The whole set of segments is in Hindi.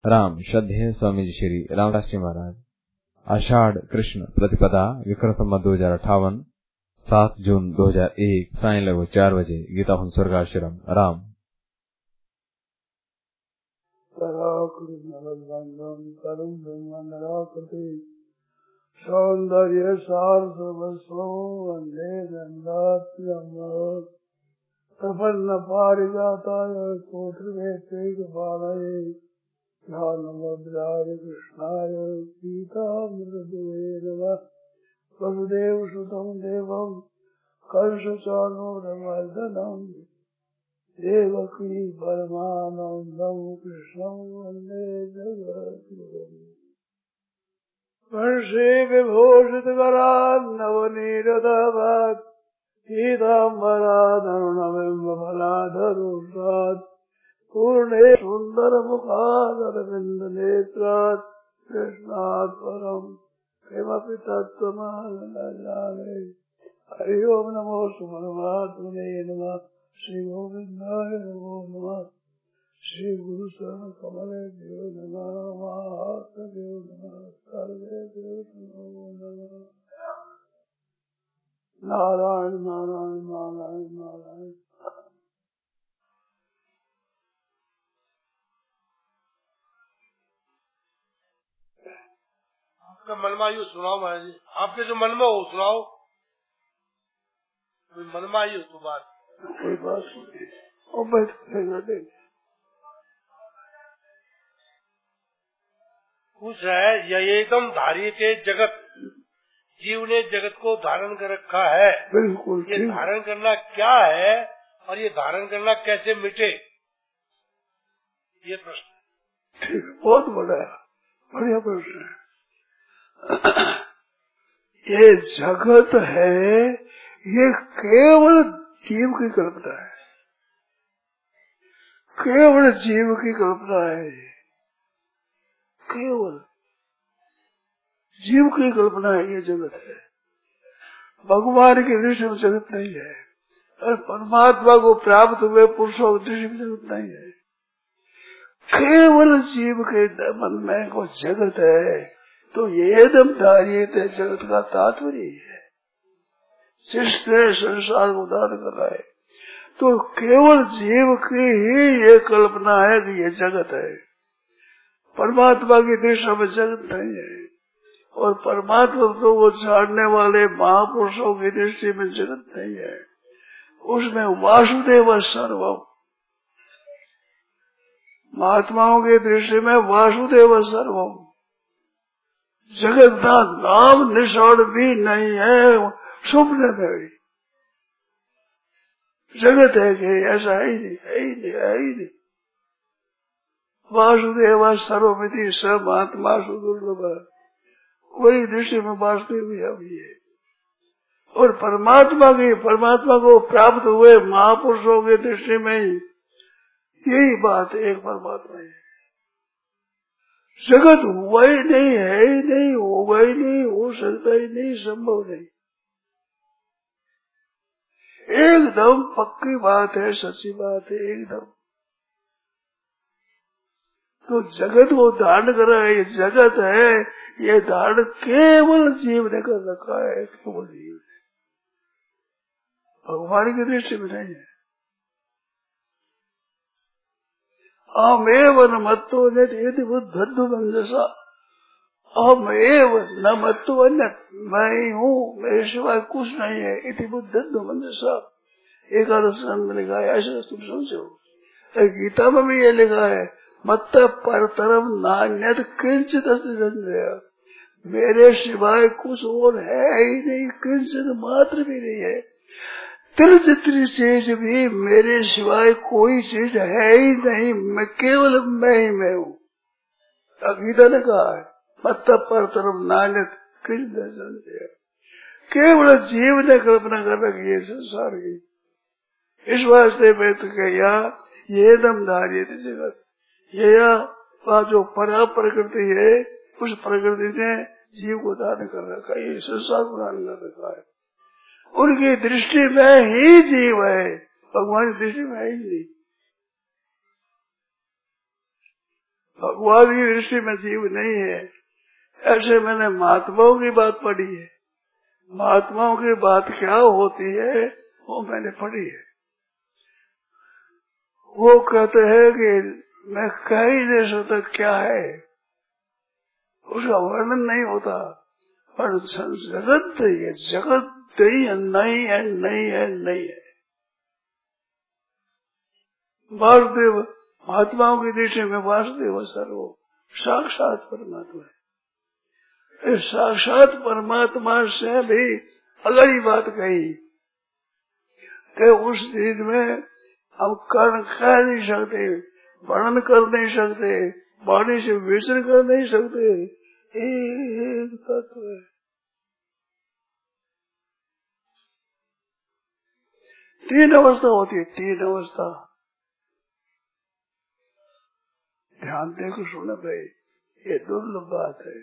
राम श्रद्धेय स्वामी जी श्री रामदास जी महाराज। आषाढ़ कृष्ण प्रतिपदा विक्रम संवत 2058 7 जून 2001 साय लगभग 4 बजे गीता हुन स्वर्गाश्रम राम। सौंदर्य सार सर्वस्व वंदे गंगात्मम प्रपन्न पारिजाताय स्तोत्रवेत्ते गोपालये ध्यानमुद्राय कृष्णाय गीतामृतदुहे नमः। वसुदेव सुतं देवं कंसचाणूरमर्दनं देवकी परमानन्दं कृष्णं वन्दे जगद्गुरुम्। वर्षे विभूषितकरान्नवनीरतभात् पीताम्बराधरुणबिम्बफलाधरोषात् पूर्णे सुन्दरमुखादरविन्दनेत्रात् कृष्णात् परं किमपि तत्त्वमहं न जाने। हरि ओम नमो परमात्मने नमः। श्री गोविन्दाय नमो नमः। श्री गुरु शरण कमलेभ्यो नमः। महात्मभ्यो नमः। सर्वेभ्यो नमो नमः। नारायण नारायण नारायण नारायण। आपका मनमायु सुनाओ महाराज जी, आपके जो मन में हो सुनाओ। मनमायु तो बात कोई बात नहीं, और बैठे पूछ रहा है। यह एकदम धारिते जगत, जीव ने जगत को धारण कर रखा है। बिल्कुल ये धारण करना क्या है और ये धारण करना कैसे मिटे, ये प्रश्न ठीक, बहुत बढ़िया प्रश्न है। ये जगत है, ये केवल जीव की कल्पना है, केवल जीव की कल्पना है, केवल जीव की कल्पना है। ये जगत है, भगवान की दृष्टि में जगत नहीं है, और परमात्मा को प्राप्त हुए पुरुषों की दृष्टि में जगत नहीं है। केवल जीव के मन में को जगत है, तो ये एकदम धारित जगत का तात्पर्य है। जिसने संसार को धारण कर रहा है, तो केवल जीव की ही ये कल्पना है कि ये जगत है। परमात्मा की दृष्टि में जगत नहीं है, और परमात्मा को जानने वाले महापुरुषों की दृष्टि में जगत नहीं है। उसमें वासुदेव सर्वम, महात्माओं की दृष्टि में वासुदेव सर्वम, जगत का नाम निशान भी नहीं है। स्वप्न में भी जगत है कि ऐसा है ही नहीं, है ही नहीं, है ही नहीं। वासुदेव सर्वमिति स महात्मा सुदुर्लभ, वही दृष्टि में वासुदेव भी है। और परमात्मा को प्राप्त हुए महापुरुषों की दृष्टि में यही बात एक परमात्मा है। जगत हुआ ही नहीं, है ही नहीं, होगा ही नहीं, हो सकता ही नहीं, संभव नहीं। एकदम पक्की बात है, सच्ची बात है एकदम। तो जगत को धारण कर रहा है, ये जगत है, ये धारण केवल जीव ने कर रखा है, केवल जीव ने, भगवान की दृष्टि में नहीं है। अमेव न मत्तो यदि बुद्धु बंधसा, अमेव न मत्तो अन्य, मैं ही हूँ, मेरे सिवाय कुछ नहीं है। इति बुद्धु बंधसा, एकादश में लिखा है, ऐसा तुम समझो। गीता में भी ये लिखा है, मत परतरम नान्यत किंचित संजय, मेरे सिवाय कुछ और है ही नहीं, किंचित मात्र भी नहीं है। तिल जितनी चीज भी मेरे सिवाय कोई चीज है ही नहीं, मैं केवल मैं ही मैं हूँ। गीता ने कहा है, मत परतरम नान्यत किंचित संजय, केवल जीव ने कल्पना कर रखी है संसार की। इस वास्ते मैं तो क्या ये दम धारित जगत, ये जो परा प्रकृति है, उस प्रकृति ने जीव को धारण कर रखा है, संसार को धारण कर रखा है। उनकी दृष्टि में ही जीव है, भगवान की दृष्टि में ही नहीं। भगवान की दृष्टि में जीव नहीं है। ऐसे मैंने महात्माओं की बात पढ़ी है। महात्माओं की बात क्या होती है वो मैंने पढ़ी है। वो कहते हैं कि मैं कह ही नहीं सकता क्या है, उसका वर्णन नहीं होता। पर जगत है, जगत नहीं है, नहीं है, नहीं है, नहीं है। वासुदेव महात्माओं की दृष्टि में वासुदेव सर्व साक्षात परमात्मा है। इस साक्षात परमात्मा से भी अलग ही बात कही कि उस चीज में हम कर्ण कह नहीं सकते, वर्णन कर नहीं सकते, वाणी से विचरण कर नहीं सकते। एक तत्व है। तीन अवस्था होती है, तीन अवस्था। ध्यान देकर सुने भाई, ये दुर्लभ बात है,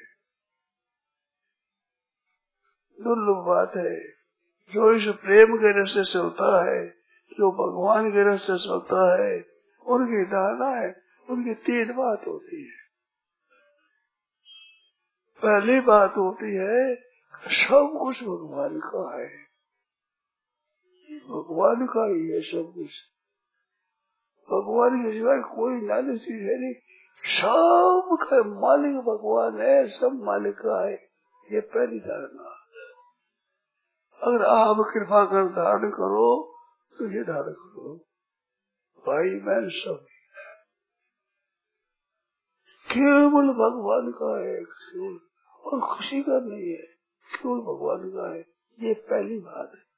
दुर्लभ बात है। जो इस प्रेम के रस्ते चलता है, जो भगवान के रस्ते चलता है, उनकी धारणा है, उनकी तीन बात होती है। पहली बात होती है सब कुछ भगवान का है, भगवान का ही है सब कुछ, भगवान के सिवाय कोई नाली चीज है नहीं। सब का मालिक भगवान है, सब मालिक का है, ये पहली धारणा। अगर आप कृपा कर धारण करो तो ये धारण करो, भाई बहन सब केवल भगवान का है, केवल, और खुशी का नहीं है, केवल भगवान का है। ये पहली बात है।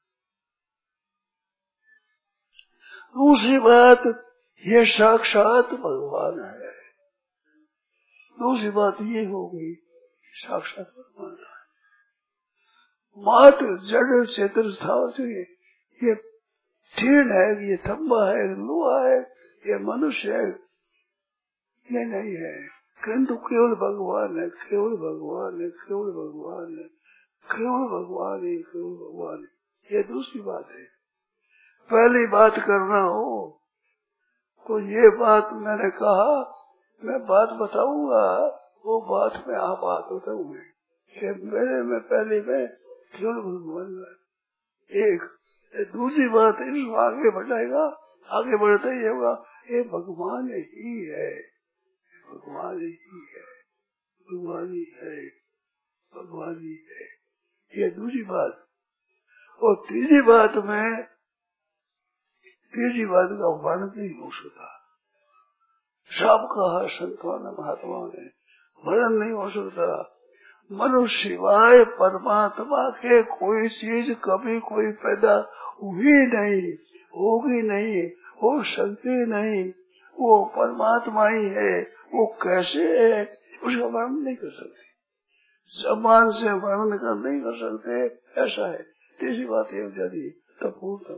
दूसरी बात, ये साक्षात भगवान है। दूसरी बात ये हो गई साक्षात भगवान है। मात्र जड़ चेतन स्थावर से ये टीन है, ये थम्बा है, लोहा है, ये मनुष्य है, ये नहीं है। किंतु केवल भगवान है, केवल भगवान है, केवल भगवान है, केवल भगवान है, केवल भगवान है। ये दूसरी बात है। पहली बात करना हो तो ये बात मैंने कहा, मैं बात बताऊंगा, वो बात में आप बात बताऊंगे कि मेरे में पहले में केवल भगवान है। एक दूसरी बात इसको आगे बढ़ाएगा, आगे बढ़ता ही होगा, ये भगवान ही है, भगवान ही है, भगवान ही है, भगवान ही है। ये दूसरी बात। और तीसरी बात में, तीसरी बात का वर्णन नहीं हो सकता। सब कहा संतों ने, महात्माओं ने, वर्णन नहीं हो सकता। मनुष्य सिवाय परमात्मा के कोई चीज कभी कोई पैदा हुई नहीं, होगी नहीं, हो सकती नहीं। वो परमात्मा ही है। वो कैसे है उसका वर्णन नहीं कर सकते, जबान से वर्णन कर नहीं कर सकते, ऐसा है। तीसरी बात ये जाती तपूर्त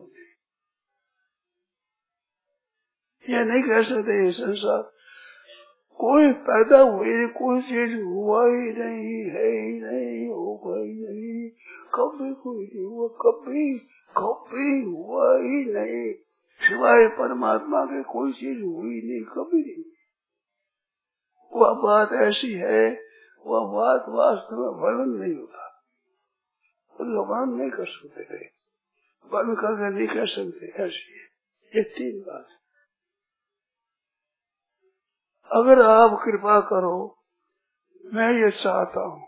ये नहीं कह सकते ये संसार कोई पैदा हुई, कोई चीज हुआ ही नहीं, है ही नहीं, होगा ही नहीं, कभी कोई नहीं हुआ, कभी कभी हुआ ही नहीं। सिवाय परमात्मा के कोई चीज हुई नहीं, कभी नहीं। वह बात ऐसी है, वह बात वास्तव में वर्णन नहीं होता, उसका वर्णन नहीं कर सकते थे, वर्णन करके नहीं कह सकते। ऐसी है ये तीन बात। अगर आप कृपा करो, मैं ये चाहता हूँ,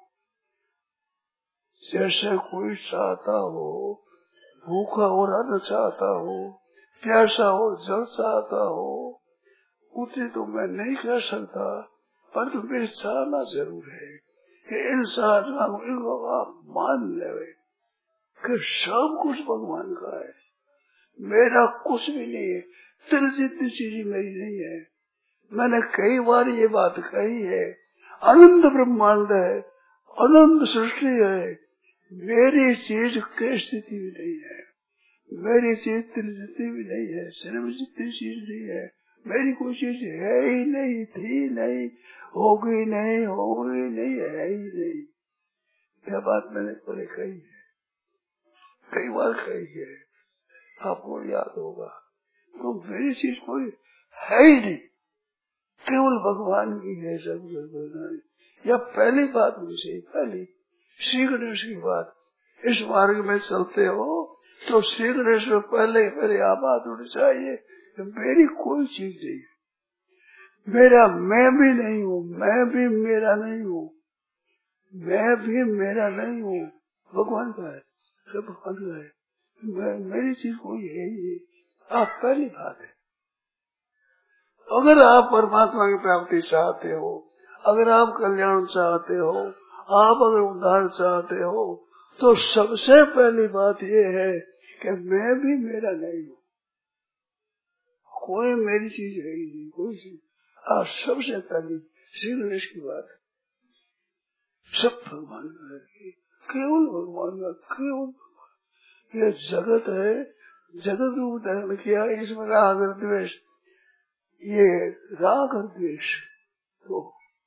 जैसे कोई चाहता हो, भूखा और अन्न चाहता हो, प्यासा और जल चाहता हो, उतनी तो मैं नहीं कह सकता, पर तो मेरी चाहना जरूर है कि इन साधना को आप मान ले कि सब कुछ भगवान का है, मेरा कुछ भी नहीं है, तिल जितनी चीज मेरी नहीं है। मैंने कई बार ये बात कही है, अनंत ब्रह्मांड है, अनंत सृष्टि है, मेरी चीज की स्थिति भी नहीं है, मेरी चीज तिल जितनी भी नहीं है, सिर्फ जितनी चीज नहीं है, मेरी कोई चीज है ही नहीं, थी नहीं, होगी नहीं, होगी नहीं, है ही नहीं। यह बात मैंने पहले कही है, कई बार कही है, आपको याद होगा। तो मेरी चीज कोई है ही नहीं, केवल भगवान की है सब जगह। यह पहली बात मुझे, पहली श्री गणेश की बात। इस मार्ग में चलते हो तो श्री गणेश में पहले मेरे आप बात होनी चाहिए कि मेरी कोई चीज नहीं, मेरा मैं भी नहीं हूँ, मैं भी मेरा नहीं हूँ, मैं भी मेरा नहीं हूँ, भगवान का है, सब भगवान का है, मेरी चीज कोई है ही नहीं। आप पहली बात है। अगर आप परमात्मा की प्राप्ति चाहते हो, अगर आप कल्याण चाहते हो, आप अगर उद्धार चाहते हो, तो सबसे पहली बात यह है कि मैं भी मेरा नहीं हूँ, कोई मेरी चीज है ही नहीं, कोई चीज। आज सबसे पहली श्री गणेश की बात है, सब भगवान का है, केवल भगवान का, केवल भगवान। ये जगत है, जगत रूप धारण किया, इसमें राग और द्वेष, ये राग और द्वेष, तो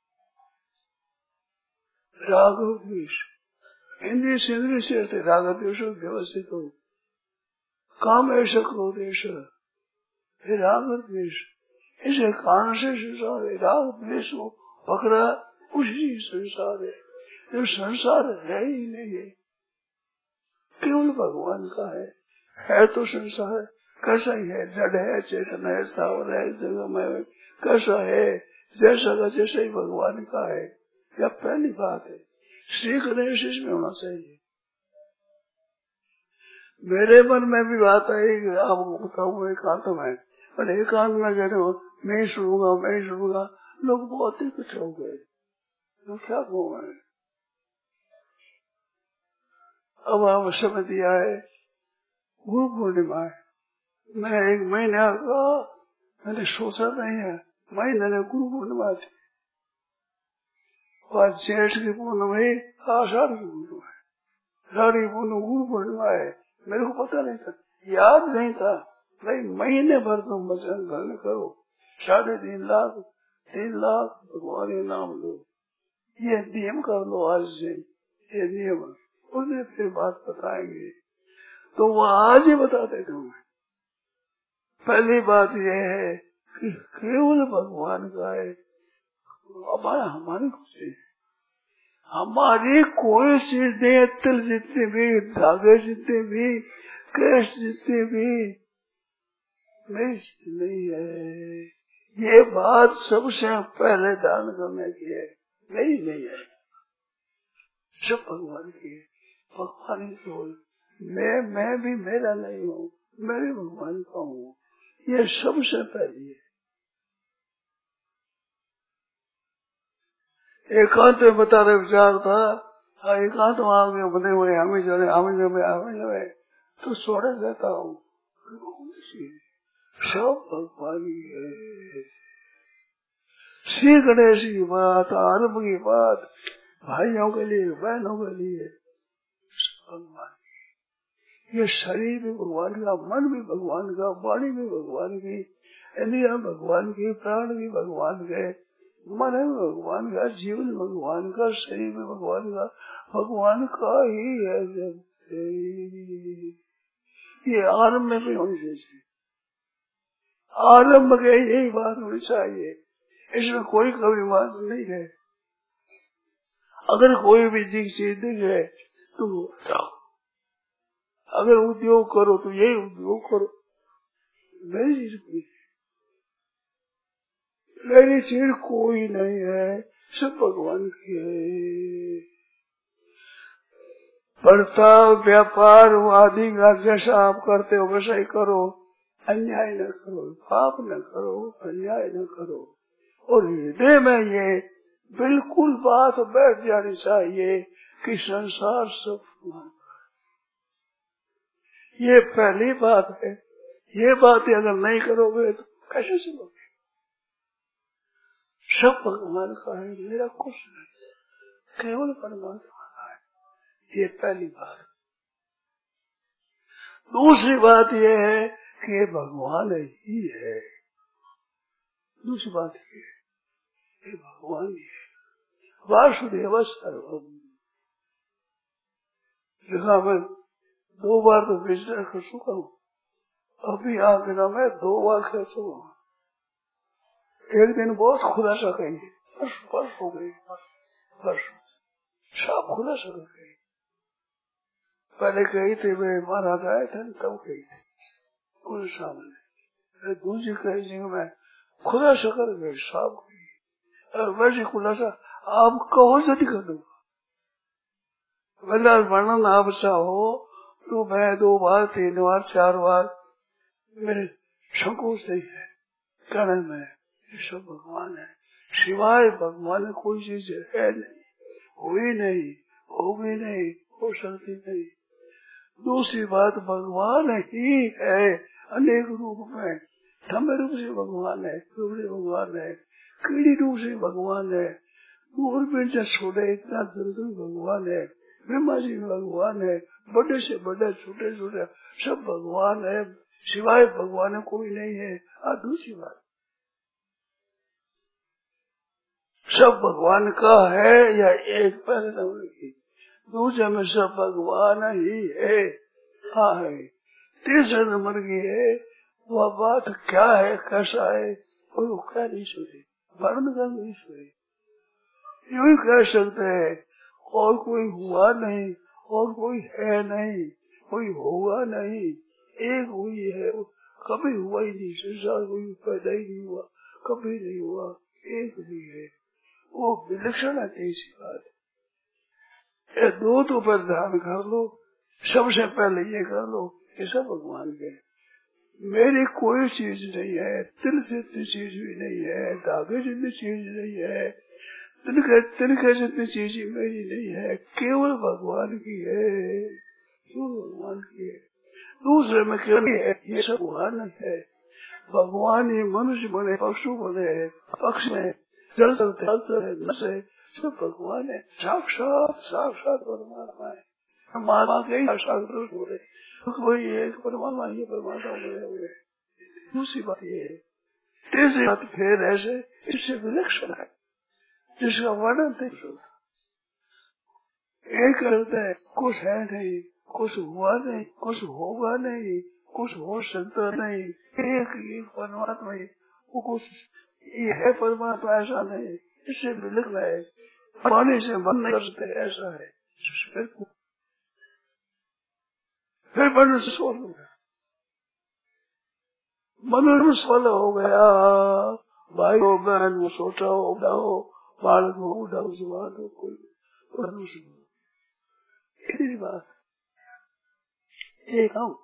राग और द्वेष इंद्रिय से इंद्रिय से रहते, राग और द्वेष व्यवस्थित हो, काम ऐसा क्रोधेश, राग और द्वेष, इसे कारण से संसार है, राग द्वेष को पकड़ा उसी संसार है, जो संसार है ही नहीं है, केवल भगवान का है तो संसार कैसा ही है, जड़ है, चेतन है, स्थावर है, जगह में कैसा है, जैसा का जैसा ही भगवान का है। यह पहली बात है, श्री गणेश इसमें होना चाहिए। मेरे मन में भी बात आई कि आपको बताऊँ एकांत में, पर एकांत में कह रहे हो मैं सुनूंगा, मैं सुनूंगा, लोग बहुत ही कुछ हो गए, तो क्या कहूँ मैं। अब आप समय दिया है, गुरु पूर्णिमा है, मैं एक महीने का मैंने सोचा नहीं है, महीने गुरु पूर्णिमा थी, और जेठ की पूर्णिमा है, आषाढ़ की पूर्णिमा है, आषाढ़ की पूर्णिमा गुरु पूर्णिमा है, मेरे को पता नहीं था, याद नहीं था। भाई महीने भर तुम वचन ग्रहण करो, 3.5 लाख भगवान के नाम लो, ये नियम कर लो आज से, ये नियम, उन्हें फिर बात बताएंगे, तो वो आज ही बताते तुम्हें। पहली बात यह है कि केवल भगवान का है, हमारी कुछ नहीं, हमारी कोई चीज नहीं, तिल जितने भी, धागे जितने भी, कैश जितने भी, मेरी चीज नहीं है। ये बात सबसे पहले दान करने की है, मेरी नहीं है, सब भगवान की है। भगवान ही बोल, मैं भी मेरा नहीं हूँ, मैं भी भगवान का हूँ, ये सबसे पहले है। एकांत में बता रहे विचार था, एकांत में बने हुए हमें जो तो सोने देता हूँ, सब भगवान ही है। श्री गणेश की बात, आरंभ की बात, भाइयों के लिए, बहनों के लिए, भगवान। ये शरीर भी भगवान का, मन भी भगवान का, वाणी भी भगवान की, इंद्रिया भगवान की, प्राण भी भगवान के, मन है भगवान का, जीवन भगवान का, शरीर भी भगवान का, भगवान का ही है। जब ये आरंभ में भी होनी चाहिए, आरंभ के यही बात होनी चाहिए, इसमें कोई कभी बात नहीं है। अगर कोई भी चीज दिख है तो हटाओ, अगर उद्योग करो तो यही उद्योग करो, मेरी चीज कोई, मेरी चीज कोई नहीं है, सब भगवान की है। बर्ताव, व्यापार आदि का जैसा आप करते हो वैसा ही करो, अन्याय न करो, पाप न करो, अन्याय न करो, और हृदय में ये बिल्कुल बात बैठ जानी चाहिए कि संसार सब भगवान का है। ये पहली बात है, ये बातें अगर नहीं करोगे तो कैसे चलोगे। सब भगवान का है, मेरा कुछ नहीं, केवल परमात्मा का है, ये पहली बात। दूसरी बात ये है कि ये भगवान ही है, दूसरी बात ये भगवान ही है। वासुदेव सर्वम, लिखा मैं 2 बार तो विजय कर चुका हूँ, अभी आगे मैं 2 बार कह चुका हूँ। एक दिन बहुत खुलासा कही, बस हो गई, बस सब खुलासा कर गई। पहले कही थी वे महाराज आए थे तब कही थी उन सामने, दूसरी कही थी मैं खुलासा कर गई सब कही। और वैसे खुलासा आप कहो जल्दी कर दूंगा, वरना वर्णन आप चाहो तो मैं 2 बार 3 बार 4 बार मेरे संकोच नहीं है कहने में, सब भगवान है, सिवाय भगवान कोई चीज है नहीं, हुई नहीं, होगी नहीं, हो सकती नहीं। दूसरी बात भगवान ही है अनेक रूप में, धम्म रूप से भगवान है, रूप से भगवान है, कीड़ी रूप से भगवान है, दूर में जब छोड़े इतना दूर भगवान है, ब्रह्मा जी भगवान है, बड़े से बड़े छोटे छोटे सब भगवान है, सिवाय भगवान कोई नहीं है। दूसरी बात सब भगवान का है या एक पहले नंबर की, दूसरे में सब भगवान ही है। हाँ है, तीसरे नंबर की है वह बात क्या है कैसा है वो कह नहीं सकते, वर्णन कर नहीं सकते, यूं ही कह सकते हैं और कोई हुआ नहीं और कोई है नहीं, कोई होगा नहीं, एक हुई है, कभी हुआ ही नहीं, संसार कोई पैदा ही नहीं हुआ, कभी नहीं हुआ, एक भी है, वो विलक्षण है। ऐसी बात है, दो तो पर ध्यान कर लो, सबसे पहले ये कर लो ये सब भगवान के, मेरी कोई चीज नहीं है, तिल जितनी चीज भी नहीं है, धागे जितनी चीज नहीं है, तिनके जितनी चीज मेरी नहीं है, केवल भगवान की है, केवल भगवान की है, दूसरे में केवल है, ये सब भगवान है। भगवान ही मनुष्य बने, पशु बने, पक्ष में जल चलते सब भगवान है, साक्षात साक्षात परमात्मा है, परमात्मा के साक्षात बोले कोई एक परमात्मा ये परमात्मा बोले। दूसरी बात ये है, तीसरी बात फिर ऐसे इससे विलक्षण है जिसका वर्णन नहीं होता, एक करता है कुछ है नहीं, कुछ हुआ नहीं, कुछ होगा नहीं, कुछ हो सकता नहीं, एक एक परमात्मा ही, वो कुछ ये है परमात्मा ऐसा नहीं, इससे विलक्षण है, पानी से मन नहीं करते ऐसा है, फिर मनुष्य सोल हो गया, मनुष्य सोल हो गया, भाई हो बहन हो छोटा हो बड़ा हो बालक हो बूढ़ा हो जवान हो कोई मनुष्य हो, बात एक हम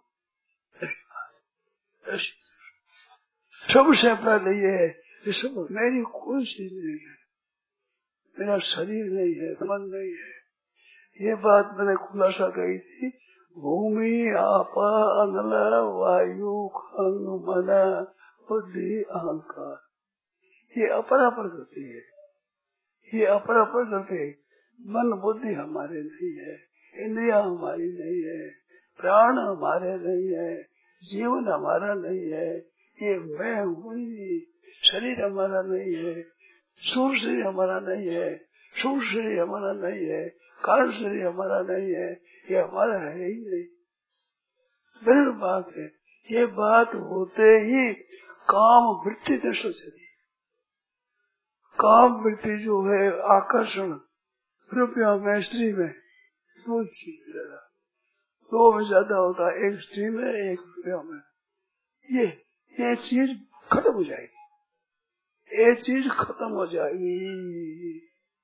सबसे पहले ये सब मेरी कोई चीज नहीं है, मेरा शरीर नहीं है, मन नहीं है, ये बात मैंने खुलासा कही थी। भूमि आप अनल वायु खंग मन बुद्धि अहंकार, ये अपरापर करती है, ये अपरापर करते, मन बुद्धि हमारे नहीं है, इंद्रिया हमारी नहीं है, प्राण हमारे नहीं है, जीवन हमारा नहीं है, ये मैं हुई, शरीर हमारा नहीं है, सूर्य शरीर हमारा नहीं है, सूक्ष्म शरीर हमारा नहीं है, कारण शरीर हमारा नहीं है, ये हमारा है ही नहीं। बिल्कुल बात है, ये बात होते ही काम वृत्ति नष्ट हो जाती है। काम वृत्ति जो है आकर्षण रुपया में स्त्री में दो चीज ज्यादा, दो में ज्यादा होता है, एक स्त्री में एक रुपया में, ये चीज खत्म हो जाएगी, ये चीज खत्म हो जाएगी,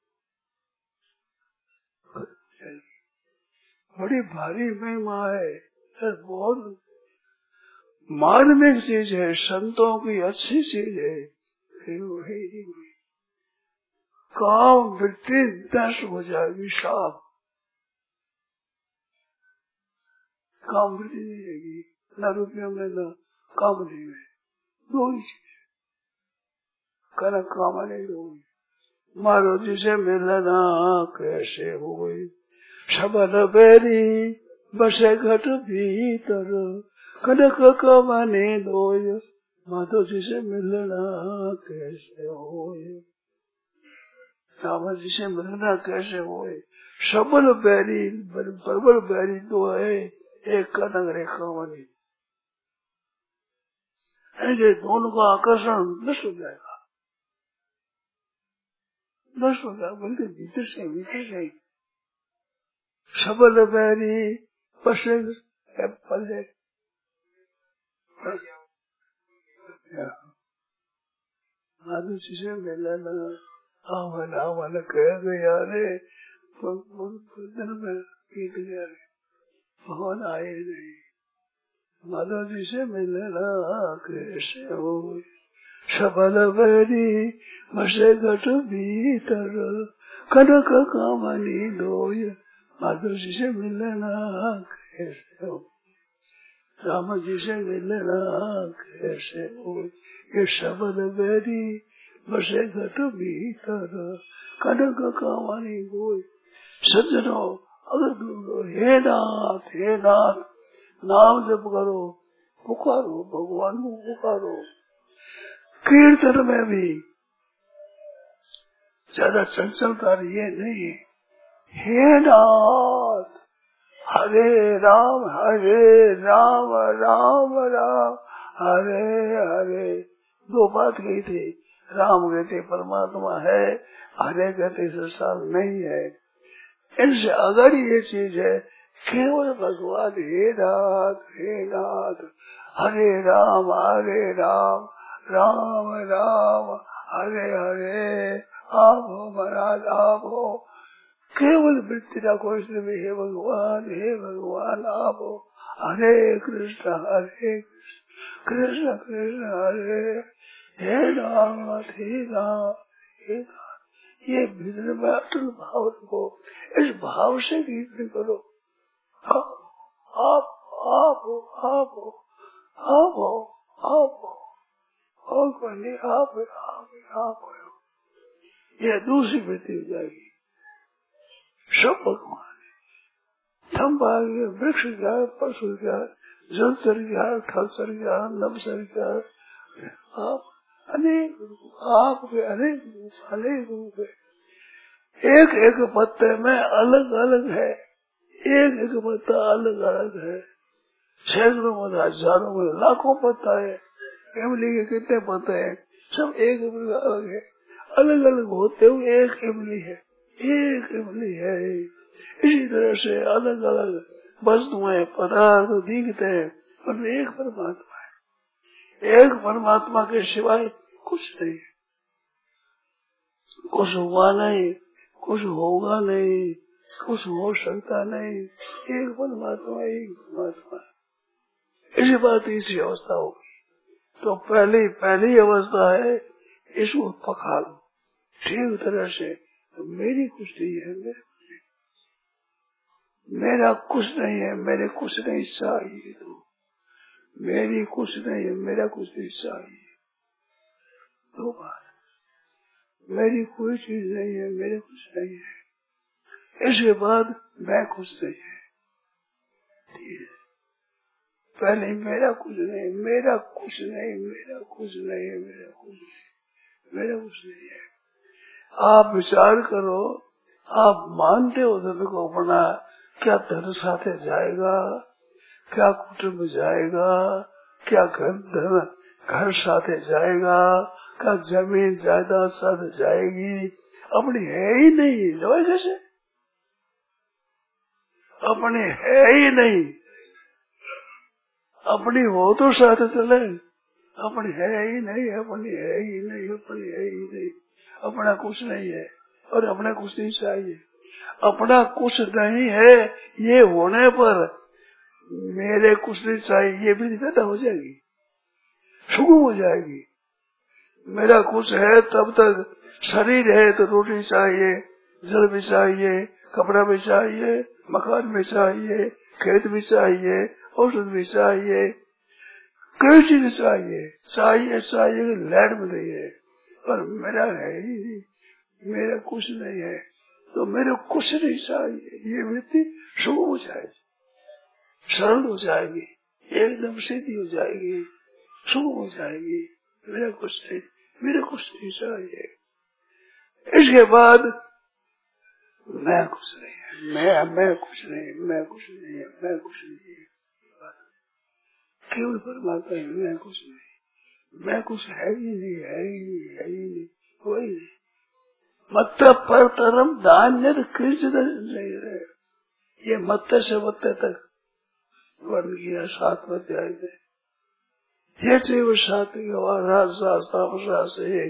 बड़ी भारी महिमा है, बहुत मार्मिक चीज है, संतों की अच्छी चीज है, काम वृत्ति नष्ट हो जाएगी, साफ काम वृत्ति नहीं रहेगी, न रुपये में न काम नहीं में, दो ही चीज है, कहना काम नहीं होगी, मारो जिसे मिलना कैसे हो गई, सबल बेरी बसे घट भीतर, कनक कमाने दोय, माधो जिसे मिलना कैसे होए, रामा जिसे मिलना कैसे होए, सबल बैरी प्रबल बैरी दो है, एक कनक रे कमाने, ऐसे दोनों का आकर्षण नष्ट हो जाएगा, नष्ट हो गया, बोलते भीतर से सबल बैरी पशे पल है। माधुसी से मिलना आवन कह गया रे, दिन में बीत गया रे, भगवान आए नहीं। माधुसी से मिलना कैसे हो, सबल बैरी मसे घट भीतर, कनक कामनी दोय, माधुसी से मिलना कैसे हो, राम जी से मिलना कैसे हो, ये सबल बैरी बसे घट भीतर, कनक कामनी दोय। सज्जनों अगर हे नाथ नाम जप करो, पुकारो भगवान को, पुकारो। कीर्तन में भी ज्यादा चंचलता ये नहीं है। हे नाथ हरे राम राम राम हरे हरे। दो बात कही थी, राम कहते परमात्मा है, हरे कहते संसार नहीं है। इनसे अगर ये चीज है केवल भगवान हे नाथ हरे राम राम राम हरे हरे, आप हो महाराज आप हो। केवल वृत्ति रखो इसमें, हे भगवान आप हो। हरे कृष्ण कृष्ण कृष्ण हरे, हे नाथ ये भीतर में अटल भाव रखो, इस भाव से कीर्तन करो। आप हो और कोई नहीं, आप हो। यह दूसरी वृत्ति हो जाएगी। सब भगवान है। थम्बा गया, वृक्ष गया, पशु गया, जल चल गया, ठल चल गया, नभ चल गया, आप अनेक रूप है। एक एक पत्ते में अलग अलग है, एक पत्ता अलग अलग है। सैकड़ों में, हजारों में, लाखों पत्ता है। इमली के कितने पत्ते हैं, सब एक अलग है। अलग अलग होते हुए एक इमली है। इसी तरह से अलग अलग वस्तुएं पदार्थ दिखते हैं, पर एक परमात्मा है। एक परमात्मा के सिवाय कुछ नहीं है, कुछ हुआ नहीं, कुछ होगा नहीं, कुछ हो सकता नहीं। एक परमात्मा इसी बात इसी अवस्था होगी। तो पहली अवस्था है, इसको पका लो ठीक तरह से। तो मेरी कुछ नहीं है, मेरा कुछ नहीं है, मेरे कुछ नहीं चाहिए। तो मेरी कुछ नहीं है, मेरा कुछ नहीं चाहिए। दो बात, मेरी कोई चीज नहीं है, मेरे कुछ नहीं है। इसके बाद मैं कुछ नहीं है। पहले मेरा कुछ नहीं, मेरा कुछ नहीं, मेरा कुछ नहीं है, मेरा कुछ नहीं है। आप विचार करो, आप मानते हो धन को अपना, क्या धन साथे जाएगा, क्या कुटुंब जाएगा, क्या घर साथे जाएगा, क्या जमीन जायदाद साथे जाएगी। अपनी है ही नहीं, जाए कैसे? अपनी है ही नहीं, अपनी हो तो साथ चले, अपनी है ही नहीं, अपनी है ही नहीं, अपनी है ही नहीं। अपना कुछ नहीं है और अपना कुछ नहीं चाहिए। अपना कुछ नहीं है ये होने पर मेरे कुछ नहीं चाहिए ये भी पैदा हो जाएगी, सुगम हो जाएगी। मेरा कुछ है तब तक शरीर है तो रोटी चाहिए, जल भी चाहिए, कपड़ा भी चाहिए, मकान भी चाहिए, खेत भी चाहिए, औषध भी चाहिए, कई चीज चाहिए लैंड में नहीं है। पर मेरा है ही नहीं, मेरा कुछ नहीं है तो मेरे कुछ नहीं चाहिए। ये वृत्ति सुगम हो जाएगी, सरल हो जाएगी, एकदम सीधी हो जाएगी, सुगम हो जाएगी। मेरा कुछ नहीं चाहिए। इसके बाद मैं कुछ नहीं है, मैं कुछ नहीं, मैं कुछ नहीं है, मैं कुछ नहीं है। केवल परमात्मा है, मैं कुछ नहीं, मैं कुछ है ही नहीं, है ही नहीं, है ही नहीं, कोई नहीं। मत परतरम धान्य किंचित नहीं रहे। ये मत से मत तक वर्ण किया 7वें अध्याय में। ये जीव सात्विक राजसा से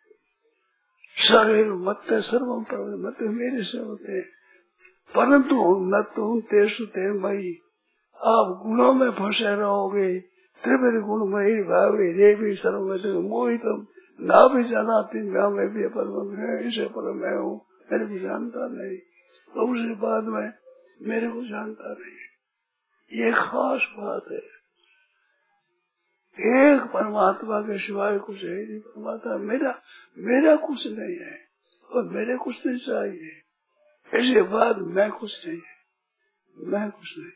शरीर मत सर्वम मत मेरे से होते, परंतु न तुम तेसु ते मई। आप गुणों में फंसे रहोगे। त्रिविध गुणमयी भावी देवी सर्वमत मोहितम ना भी जाना मैं भी परम है, इसे परम मैं हूँ, मेरे को जानता नहीं। तो उसके बाद में मेरे को जानता नहीं। ये खास बात है। एक परमात्मा के सिवाय कुछ है नहीं। परमात्मा मेरा कुछ नहीं है और मेरे कुछ नहीं चाहिए। इसके बाद मैं कुछ नहीं है, मैं कुछ नहीं।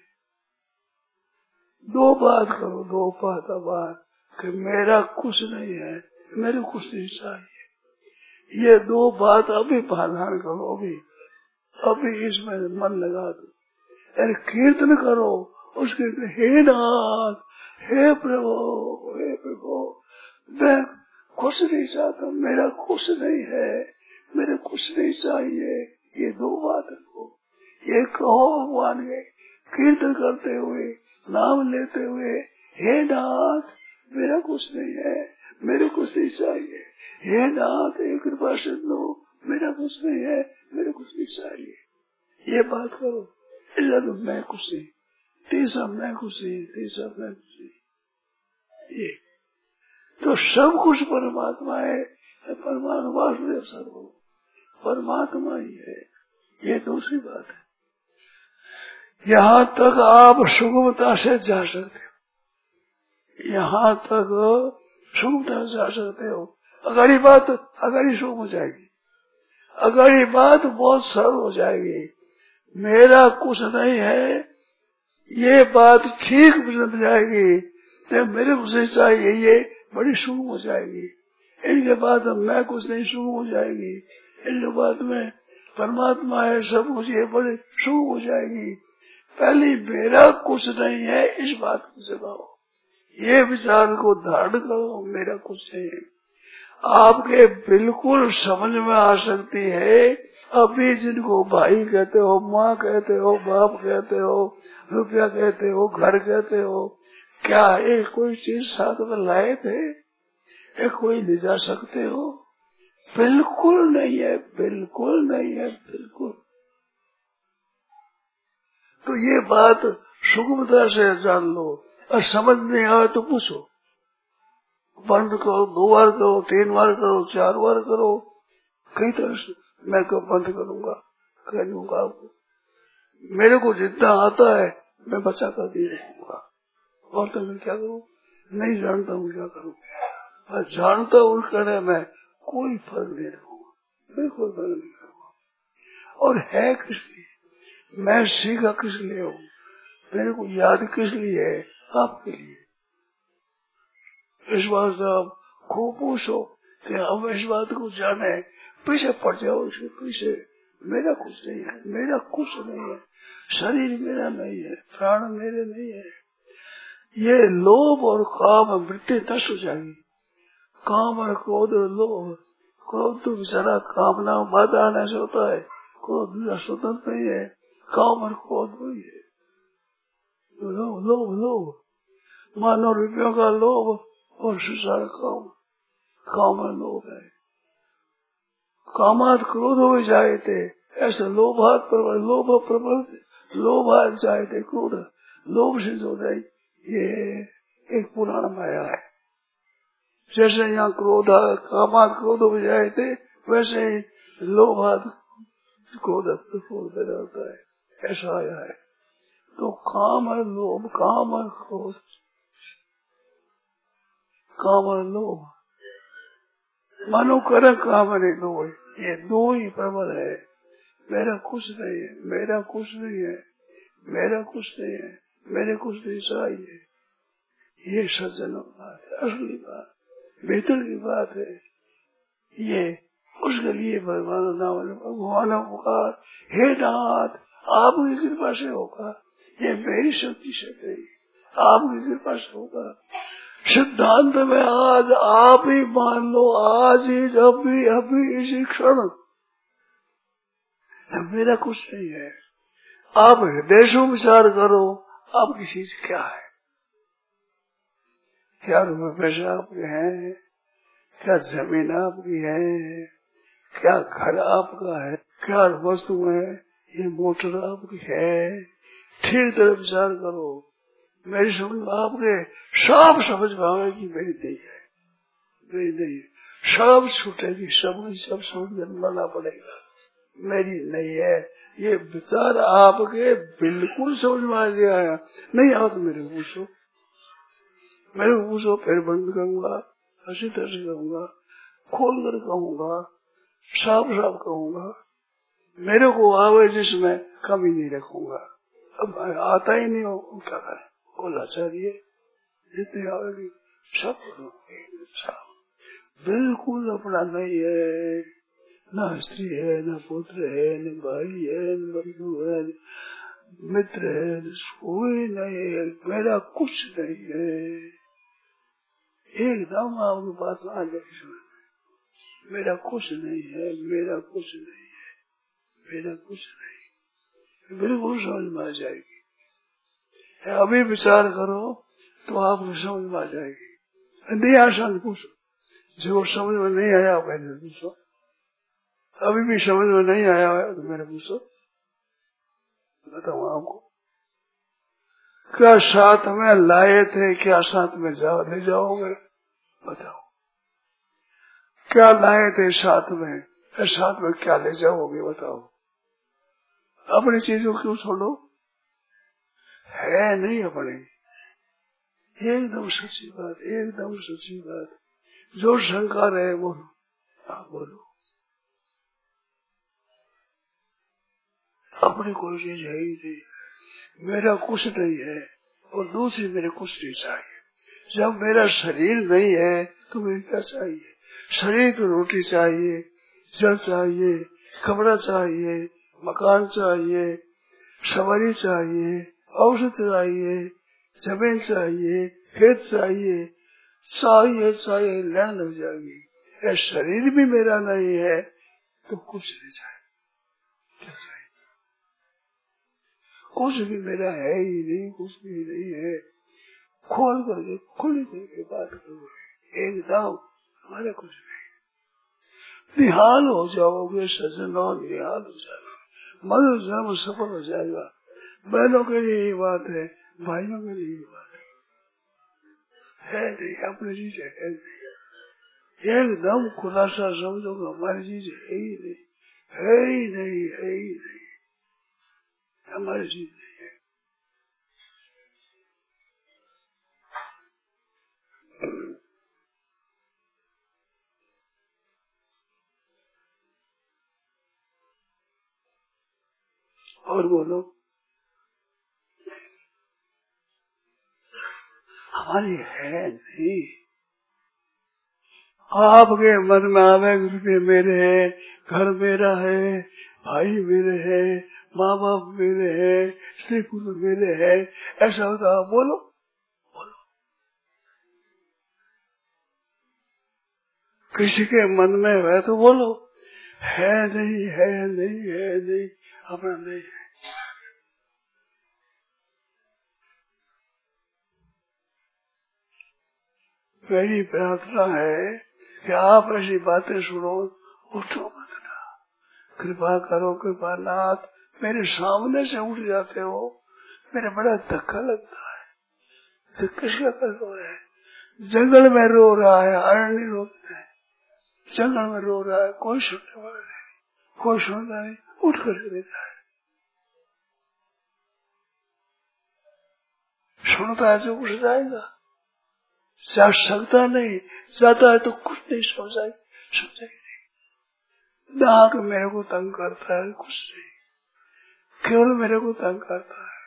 दो बात करो, दो बात कि मेरा कुछ नहीं है, मेरे कुछ नहीं चाहिए। ये दो बात अभी पालन करो, अभी इसमें मन लगा दो। अरे कीर्तन करो उसके, हे नाथ, हे प्रभु, मैं कुछ नहीं चाहता, मेरा कुछ नहीं है, मेरे कुछ नहीं चाहिए। ये दो बात रखो। ये कहो भगवान के कीर्तन करते हुए, नाम लेते हुए, हे नाथ मेरा कुछ नहीं है, मेरे कुछ नहीं चाहिए। हे नाथ एक कृपा से दो, मेरा कुछ नहीं है, मेरे कुछ नहीं चाहिए। ये बात करो। इधर तो मैं कुछ नहीं, तीसरा मैं कुछ नहीं, तीसरा मैं कुछ नहीं। ये तो सब कुछ परमात्मा है। परमात्मा वासुदेव सर्वम परमात्मा ही है। ये दूसरी बात है। यहाँ तक आप सुगमता से जा सकते हो, यहाँ तक सुगमता से जा सकते हो। अगर बात अगर सुगम हो जाएगी, अगर बात बहुत सरल हो जाएगी। मेरा कुछ नहीं है, ये बात ठीक समझ जाएगी तो मेरे कुछ नहीं चाहिए, ये बड़ी सुगम हो जाएगी। इनके बाद मैं कुछ नहीं, सुगम हो जाएगी। इनके बाद में परमात्मा है सब कुछ, ये बड़ी सुगम हो जाएगी। पहले मेरा कुछ नहीं है इस बात को जगाओ, ये विचार को धारण करो, मेरा कुछ नहीं है। आपके बिल्कुल समझ में आ सकती है। अभी जिनको भाई कहते हो, माँ कहते हो, बाप कहते हो, रुपया कहते हो, घर कहते हो, क्या एक कोई चीज साथ में लाए थे? एक कोई ले जा सकते हो? बिल्कुल नहीं है, बिल्कुल नहीं है, बिल्कुल। तो ये बात सुगमता से जान लो, और समझ नहीं आए तो पूछो। बंद करो, 2 बार करो, 3 बार करो, 4 बार करो, कई तरह से। मैं कब बंद करूंगा, कह दूंगा आपको। मेरे को जितना आता है मैं बचा कर दे रहूंगा। और तो मैं क्या करूँ? नहीं जानता हूँ क्या करूँ। मैं जानता हूँ करने में कोई फर्क नहीं रहूंगा, बिल्कुल फर्क नहीं रहूंगा। और है किस लिए? मैं सीखा किस लिए हूँ, मेरे को याद किस लिए है? आपके लिए। इस बात से आप खूब पूछो कि हम इस बात को जाने, पीछे पड़ जाओ इसके पीछे। मेरा कुछ नहीं है, मेरा कुछ नहीं है, शरीर मेरा नहीं है, प्राण मेरे नहीं है। ये लोभ और काम वृत्ति नष्ट हो जाएगी। काम और क्रोध और लोभ, क्रोध तो बेचारा कामना बाधा आने से होता है, क्रोध स्वतंत्र नहीं है। काम और क्रोध वही है। लोभ लोभ लोभ, मानो रुपयों का लोभ और संसार काम और लोभ है। कामात क्रोध हो जाए थे, ऐसे लोभात प्रबल, लोभ प्रबल, लोभात जाए थे क्रोध, लोभ से जो है। ये एक पुराण माया है। जैसे यहाँ क्रोध कामात क्रोध हो जाए थे, वैसे ही लोभात क्रोध रहता है, ऐसा आया है। तो काम और लोभ, काम और क्रोध, काम और लोभ, मानो कर काम नहीं लोभ, ये दो ही प्रबल है। मेरा कुछ नहीं है, मेरा कुछ नहीं है, मेरा कुछ नहीं है, मेरे कुछ नहीं चाहिए। ये सज्जनों बात है, असली बात, भीतर की बात है। ये उसके लिए भगवान पुकार, हे नाथ आपकी कृपा से होगा, ये मेरी शक्ति से नहीं, आपकी कृपा से होगा। सिद्धांत में आज आप ही मान लो, आज ही अभी अभी इसी क्षण मेरा कुछ नहीं है। आप हृदय से विचार करो, आपकी चीज क्या है? क्या रुपए पैसे आपके हैं? क्या जमीन आपकी है? क्या घर आपका है? क्या वस्तु है? ये मोटर आपकी है? ठीक तरह विचार करो। मेरी समझ में आपके सब समझ पाओगे कि मेरी नहीं है, मेरी नहीं है। सब छूटेगी, सब छूट जन्माना पड़ेगा, मेरी नहीं है। ये विचार आपके बिल्कुल समझ में आ गया है। नहीं आओ तो मेरे को पूछो, मेरे को पूछो, फिर बंद करूंगा, हंसी हंसी कहूंगा, खोल कर कहूंगा, साफ साफ कहूंगा। मेरे को आवे जिसमें कमी नहीं रखूंगा। अब आता ही नहीं हो क्या करें? बोला चाहिए जितनी आवेगी सब बिल्कुल अपना नहीं है। न स्त्री है, न पुत्र है, न भाई है, न बंधु है, मित्र है, कोई नहीं है। मेरा कुछ नहीं है। एकदम आपकी बात आ जाएगी, मेरा कुछ नहीं है, मेरा कुछ नहीं है, मेरा कुछ नहीं, बिल्कुल समझ में आ जाएगी। अभी विचार करो तो आपको समझ में आ जाएगी। नहीं आसान पूछो, जो समझ में नहीं आया पहले पूछो। अभी भी समझ में नहीं आया है तो मेरे पूछो, बताऊँ आपको। क्या साथ में लाए थे, क्या साथ में ले जाओगे? बताओ, क्या लाए थे साथ में, साथ में क्या ले जाओगे? बताओ। अपनी चीजों क्यों छोड़ो? है नहीं अपने। एकदम सच्ची बात, एकदम सच्ची बात। जो शंका रहे बोलो, आप बोलो। अपनी कोई चीज है ही नहीं, मेरा कुछ नहीं है और दूसरी मेरे कुछ नहीं चाहिए। जब मेरा शरीर नहीं है तो मुझे क्या चाहिए? शरीर को रोटी चाहिए, जल चाहिए, कपड़ा चाहिए, मकान चाहिए, सवारी चाहिए, औषध चाहिए, जमीन चाहिए, खेत चाहिए, चाहिए चाहिए, लेने लग जाएगी। ये शरीर भी मेरा नहीं है तो कुछ नहीं चाहिए। क्या चाहिए? कुछ भी मेरा है ही नहीं, कुछ भी नहीं है। खोल करके खुली करके बात करो, एकदम हमारे कुछ नहीं। निहाल हो जाओगे सज्जनों, निहाल हो जाएगा, मधुर जन्म सफल हो जाएगा। बहनों के लिए यही बात है, भाइयों के लिए यही बात है नहीं, अपनी चीज है नहीं। एकदम खुलासा समझोगे हमारी चीज है ही नहीं, है ही नहीं, है ही नहीं, हमारी चीज नहीं है। और बोलो, हमारी है नहीं। आपके मन में आवे रुपये मेरे है, घर मेरा है, भाई मेरे है, माँ बाप मेरे है, स्त्री पुत्र मेरे है, ऐसा होता बोलो, बोलो। किसी के मन में है तो बोलो, है नहीं, है नहीं, है नहीं, अपना नहीं है। मेरी प्रार्थना है कि आप ऐसी बातें सुनो, उठो मत ना, कृपा करो कृपानाथ। मेरे सामने से उठ जाते हो, मेरा बड़ा धक्का लगता है। तो किसका कर रो है? जंगल में रो रहा है, अरण्य रोते हैं, जंगल में रो रहा है, कोई सुनने वाला नहीं, कोई सुनता नहीं, उठ कर चले जाए। सुनता है जो उठ जाएगा, जा सकता नहीं, जाता है तो कुछ नहीं समझेगी नहीं। नाक मेरे को तंग करता है, कुछ नहीं, केवल मेरे को तंग करता है।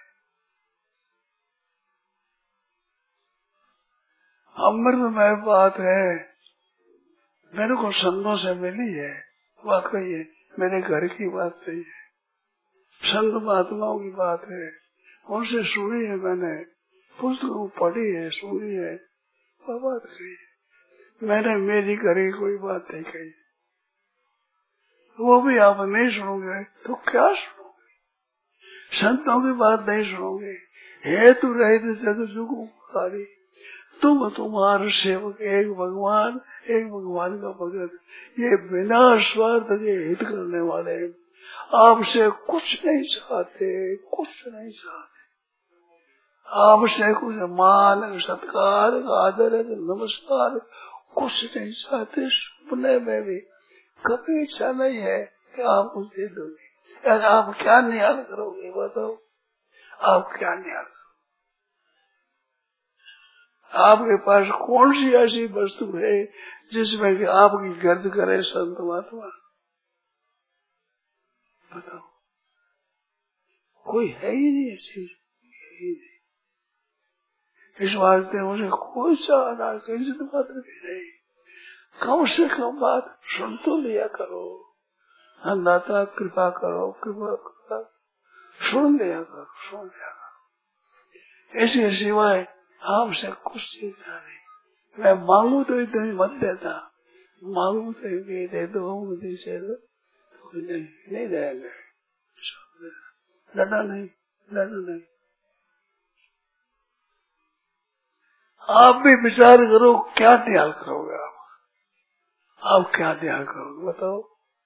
अमृतमय बात है, मेरे को संतों से मिली है, वाकई है, मेरे घर की बात नहीं है, संत महात्माओं की बात है, उनसे सुनी है मैंने, पुस्तकों पढ़ी है, सुनी है, वह बात कही है। मैंने मेरी घर की कोई बात नहीं कही। वो भी आप नहीं सुनोगे तो क्या सुनोगे? संतों की बात नहीं सुनोगे। हेतु रहित जग जुगुकारी, तुम तुम्हारे सेवक एक भगवान का भगत, ये बिना स्वार्थ के हित करने वाले आपसे कुछ नहीं चाहते, कुछ नहीं चाहते। आपसे कुछ मान सत्कार आदर नमस्कार कुछ नहीं चाहते। सुनने में भी कभी इच्छा नहीं है कि आप कुछ दे दोगे। यार आप क्या न्याय करोगे बताओ? आप क्या न्याय करोगे? आपके पास कौन सी ऐसी वस्तु है जिसमें कि आपकी गर्द करे संत महात्मा? बताओ, कोई है ही नहीं ऐसी। इस वास्ते मुझे कोई चाहना किसी बात भी नहीं। कम से कम बात सुन तो लिया करो। अन्नदाता कृपा करो, कृपा सुन लिया करो, सुन लिया करो। इसके सिवाय आपसे कुछ चीज नहीं। मैं मांगू तो इतनी मत देता, मांगू तो ये दे दो, मुझे से दो, नहीं देंगे। लड़ा नहीं, लड़ा नहीं। आप भी विचार करो, क्या त्याग करोगे आप क्या त्याग करोगे बताओ?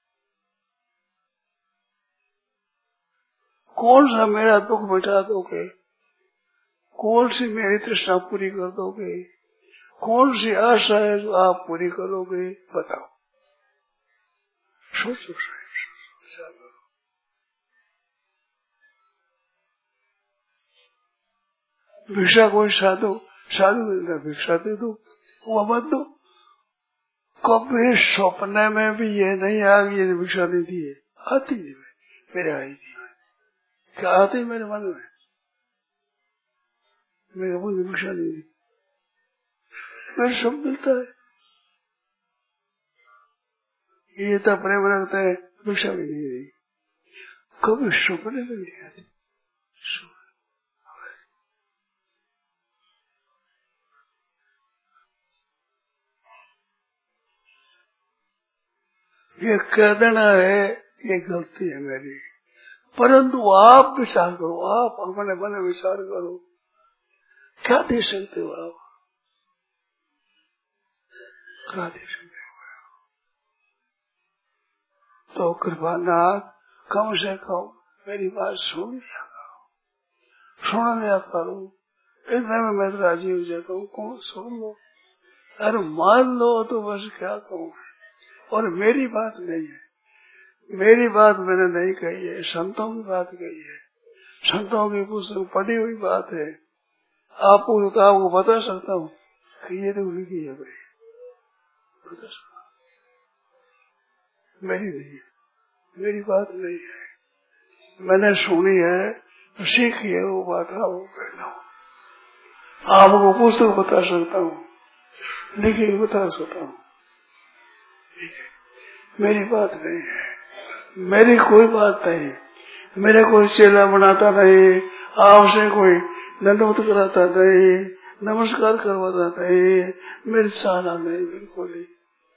कौन सा मेरा दुख मिटा दोगे? कौन सी मेरी तृष्णा पूरी कर दोगे? कौन सी आशा है जो आप पूरी करोगे? बताओ, सोचो। भिक्षा कोई साधु भिक्षा दे दो, वो मत दो। कभी सपने में भी ये नहीं आ गई ये भिक्षा नहीं दी है, आती नहीं मेरे आई नहीं। क्या आती मेरे मन में? मेरे मुझे भिक्षा नहीं दी, मेरे सब मिलता है। ये तो प्रेम रखता है, भिक्षा भी नहीं दी। कभी सपने में नहीं आती। ये कह देना है ये गलती है मेरी, परंतु आप विचार करो, आप अपने मन में विचार करो, क्या दे सकते हो आप? क्या दे सकते हो? तो कृपानाथ कम से कम मेरी बात सुन लिया करो, सुन लिया करो। इतने में मैं राजी हो जाता हूँ। कौन सुन लो, अरे मान लो तो बस क्या कहूँ। और मेरी बात नहीं है, मेरी बात मैंने नहीं कही है, संतों की बात कही है। संतों की पुस्तक पढ़ी हुई बात है। आपको तो आपको बता सकता हूँ कि ये तो लिखी है भाई, बता सकता। मेरी नहीं है, मेरी बात नहीं है, मैंने सुनी है, सीखी है, वो बात वो कहना हूँ। आपको पुस्तक बता सकता हूँ, लिखी बता सकता हूँ, मेरी बात नहीं है, मेरी कोई बात नहीं। मेरे कोई चेला बनाता नहीं, आपसे कोई दंडवत कराता नहीं, नमस्कार करवाता नहीं, मेरी चाहना नहीं, बिल्कुल ही।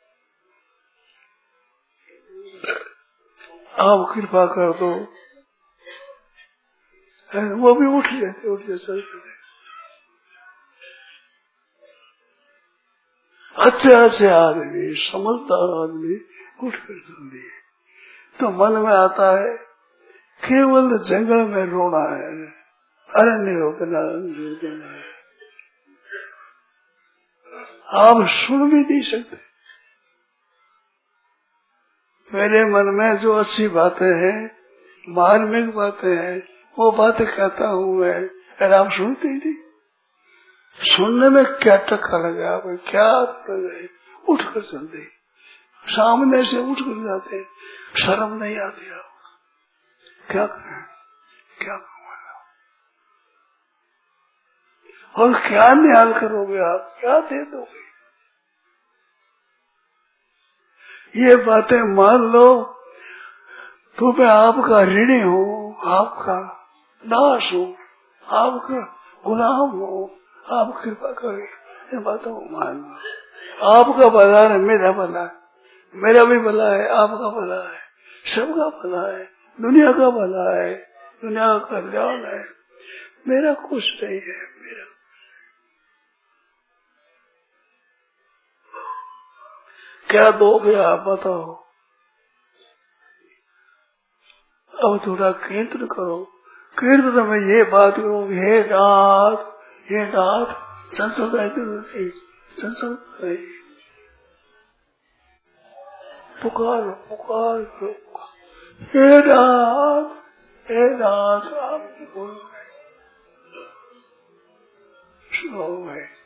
आप कृपा कर दो, वो भी उठ जाते चलते। अच्छे आदमी, समझदार आदमी उठ कर चल दिए तो मन में आता है केवल जंगल में रोना है, अरण्य होकर है। आप सुन भी नहीं सकते। मेरे मन में जो अच्छी बातें हैं, मार्मिक बातें हैं, वो बातें कहता हूँ मैं, अरे आप सुनते ही नहीं। सुनने में क्या टक्का लगा, आप क्या लगे, उठ कर चलते, सामने से उठ कर जाते, शर्म नहीं आती। आप क्या करें, क्या करूँगा? और क्या न्याय करोगे आप, क्या दे दोगे? ये बातें मान लो तो मैं आपका ऋणी हूँ, आपका दास हूँ, आपका गुलाम हूँ, आप कृपा करें, इन बातों को मान लो। आपका भला है, मेरा भला है, मेरा भी भला है, आपका भला है। सबका भला है, दुनिया का भला है, दुनिया का कल्याण है, मेरा कुछ नहीं है। मेरा क्या दोगे आप बताओ। अब थोड़ा कीर्तन करो, कीर्तन में ये बात करो, हे नाथ, हे नाथ, संसद पुकार पुकार, हे नाथ, हे नाथ, आप बोलो सुनो भाई।